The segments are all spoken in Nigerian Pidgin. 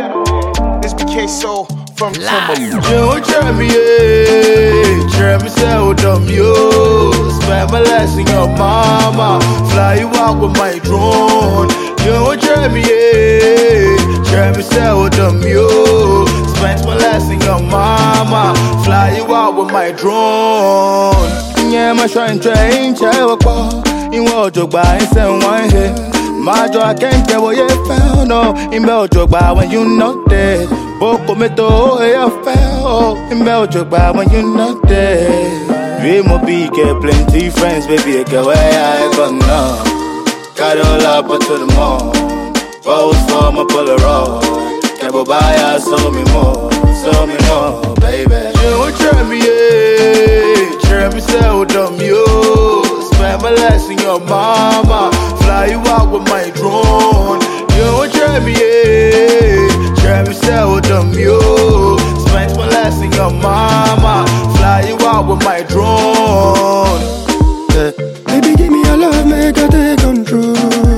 This BK Soul from You try me, try me so dumb, yo. Spend my last in your mama, fly you out with my drone. You try me, try me so dumb, yo. Spend my last in your mama, fly you out with my drone. Yeah, my shrine train, child, in what you buy, send one here. My joy, I can't tell what you found, no. In Belgium, when you not there. Boko me to I fell in Belgium, when you not there. We mo be get plenty friends, baby, I get where I go now. Got all up to the mall. Pose for my Polaroid. Can't go buy us, show me more, baby. You try me, try me so dumb, yo. Spend my last in your mama, fly you out with my drone. You try me, try me so dumb, yo. Spend my last in your mama, fly you out with my drone. Baby, give me your love, make I take control.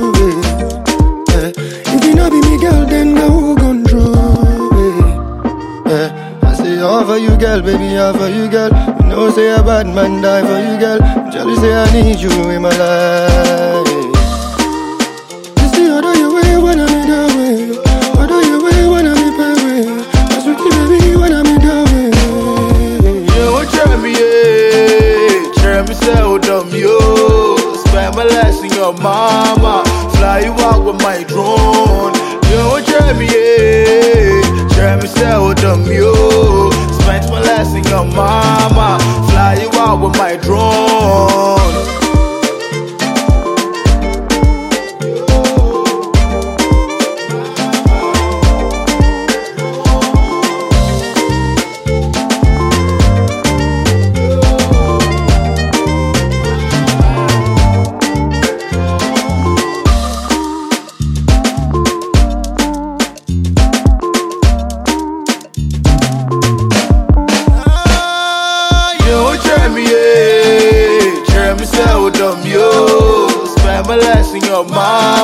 If you not be me girl, then no control. I say all for you, girl, baby, all for you, girl. You know, say a bad man die for you, girl. Jealous, say I need you in my life. You see, although you way when I'm in the way, although you way when I'm in the way, I sweet baby when I'm in the way. You try me, try me so dumb, yo. Spend my last in your mama, fly you out with my drone. You try me, try me so dumb, yo. Spend my last in your mama, fly you out with my drone. Try me so dumb, yo. Spend my last in your mind.